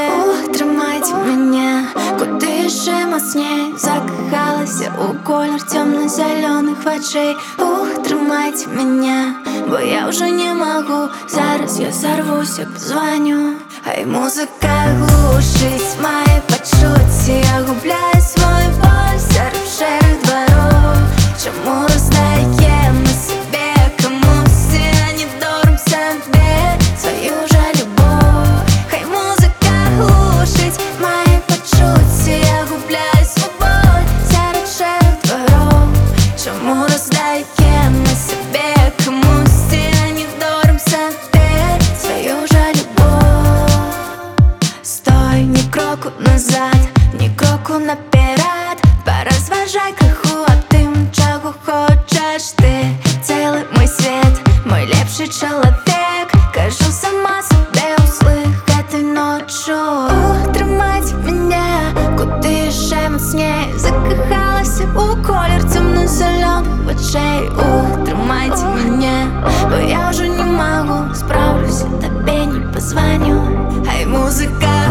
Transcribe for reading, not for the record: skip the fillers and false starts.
Тримайте мене, куди ще моцней закохалася у колір темно-зелених очей. Тримайте мене, бо я вже не можу. Зараз я сорвусь, я позвоню. Хай музика глушить мої почуття. Я губляю свою боль серед шерих дворов. Чому роздаємо себе комусь, а не доримся тебе свою же любов? Хай музика глушить мої почуття. Я губляю свою боль серед шерих дворов. Чому роздаємо себе комусь, а не доримся тебе свою же любов? Стой, ні кроку назад, ні кроку наперед. Порозважай криху о тим, чого хочеш ти. Цілий мій світ, мій ліпший чоловік. Кажу сама себе услухати ночу. Тримайте мене, куди ще моцней закохалася у колір темно-зелених очей. Тримайте мене, бо я вже не можу. Справлюсь, тобі не позвоню. Хай музика